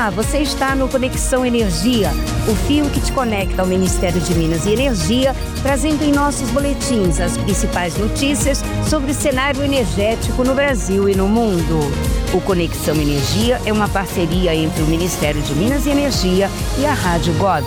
Olá, você está no Conexão Energia, o fio que te conecta ao Ministério de Minas e Energia, trazendo em nossos boletins as principais notícias sobre o cenário energético no Brasil e no mundo. O Conexão Energia é uma parceria entre o Ministério de Minas e Energia e a Rádio Gov.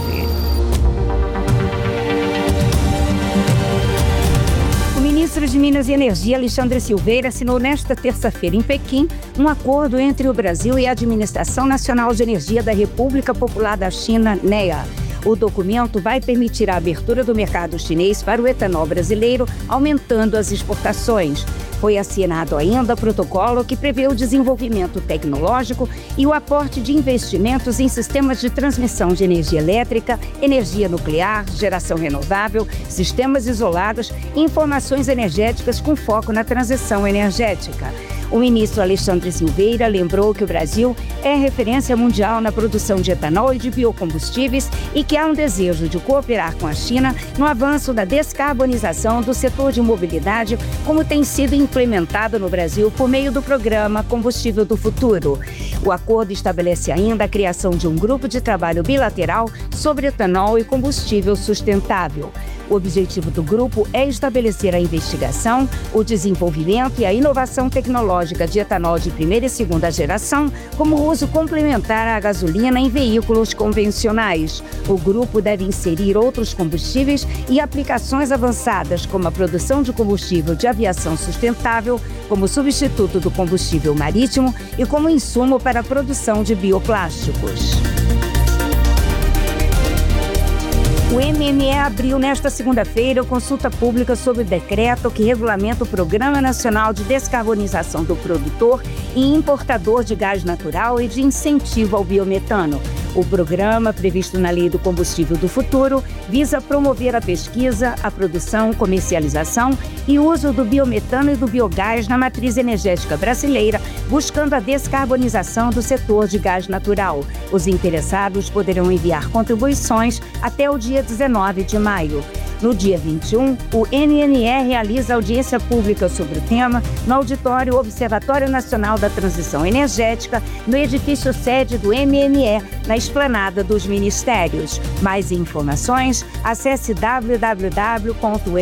O ministro de Minas e Energia, Alexandre Silveira, assinou nesta terça-feira em Pequim um acordo entre o Brasil e a Administração Nacional de Energia da República Popular da China, NEA. O documento vai permitir a abertura do mercado chinês para o etanol brasileiro, aumentando as exportações. Foi assinado ainda protocolo que prevê o desenvolvimento tecnológico e o aporte de investimentos em sistemas de transmissão de energia elétrica, energia nuclear, geração renovável, sistemas isolados e informações energéticas com foco na transição energética. O ministro Alexandre Silveira lembrou que o Brasil é referência mundial na produção de etanol e de biocombustíveis e que há um desejo de cooperar com a China no avanço da descarbonização do setor de mobilidade, como tem sido implementado no Brasil por meio do programa Combustível do Futuro. O acordo estabelece ainda a criação de um grupo de trabalho bilateral sobre etanol e combustível sustentável. O objetivo do grupo é estabelecer a investigação, o desenvolvimento e a inovação tecnológica de etanol de primeira e segunda geração, como uso complementar à gasolina em veículos convencionais. O grupo deve inserir outros combustíveis e aplicações avançadas, como a produção de combustível de aviação sustentável, como substituto do combustível marítimo e como insumo para a produção de bioplásticos. O MME abriu nesta segunda-feira consulta pública sobre o decreto que regulamenta o Programa Nacional de Descarbonização do Produtor e Importador de Gás Natural e de Incentivo ao Biometano. O programa, previsto na Lei do Combustível do Futuro, visa promover a pesquisa, a produção, comercialização e uso do biometano e do biogás na matriz energética brasileira, buscando a descarbonização do setor de gás natural. Os interessados poderão enviar contribuições até o dia 19 de maio. No dia 21, o NNE realiza audiência pública sobre o tema no auditório Observatório Nacional da Transição Energética, no edifício sede do MNE, na esplanada dos ministérios. Mais informações, acesse www.mme.gov.br.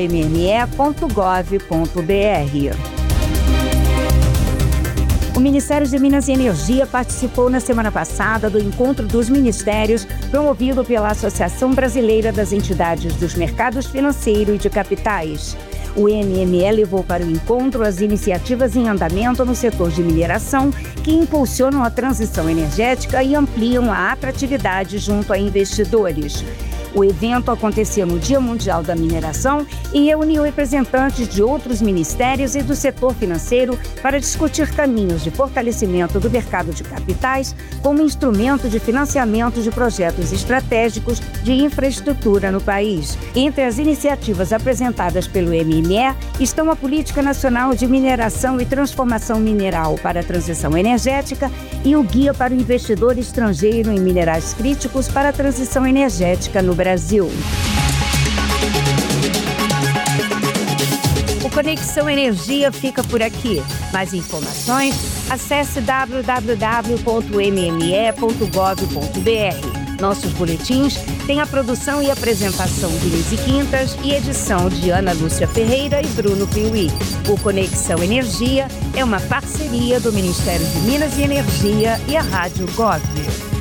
O Ministério de Minas e Energia participou na semana passada do Encontro dos Ministérios, promovido pela Associação Brasileira das Entidades dos Mercados Financeiro e de Capitais. O MME levou para o encontro as iniciativas em andamento no setor de mineração, que impulsionam a transição energética e ampliam a atratividade junto a investidores. O evento aconteceu no Dia Mundial da Mineração e reuniu representantes de outros ministérios e do setor financeiro para discutir caminhos de fortalecimento do mercado de capitais como instrumento de financiamento de projetos estratégicos de infraestrutura no país. Entre as iniciativas apresentadas pelo MME estão a Política Nacional de Mineração e Transformação Mineral para a Transição Energética e o Guia para o Investidor Estrangeiro em Minerais Críticos para a Transição Energética no Brasil. O Conexão Energia fica por aqui. Mais informações, acesse www.mme.gov.br. Nossos boletins têm a produção e apresentação de Lise Quintas e edição de Ana Lúcia Ferreira e Bruno Piuí. O Conexão Energia é uma parceria do Ministério de Minas e Energia e a Rádio Gov.